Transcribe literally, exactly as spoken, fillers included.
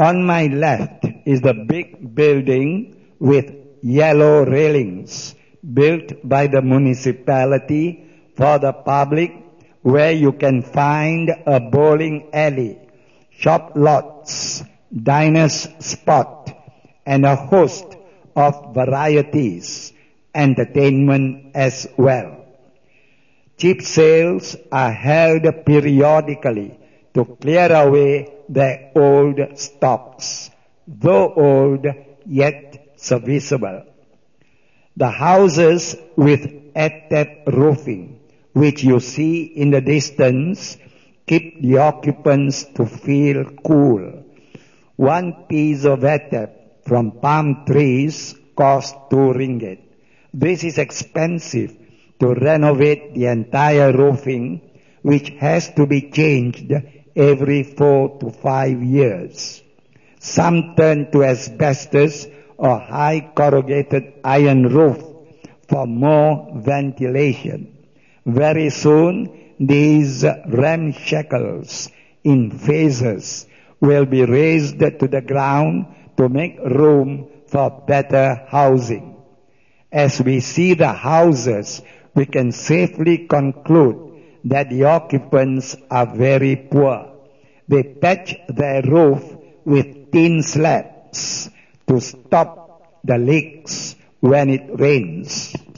On my left is the big building with yellow railings built by the municipality for the public, where you can find a bowling alley, shop lots, diners spot, and a host of varieties, entertainment as well. Cheap sales are held periodically to clear away the old stocks, though old yet serviceable. The houses with atap roofing, which you see in the distance, keep the occupants to feel cool. One piece of atap from palm trees costs two ringgit. This is expensive to renovate the entire roofing, which has to be changed every four to five years. Some turn to asbestos or high corrugated iron roof for more ventilation. Very soon, these ramshackles in phases will be raised to the ground to make room for better housing. As we see the houses, we can safely conclude that the occupants are very poor. They patch their roof with tin slabs to stop the leaks when it rains.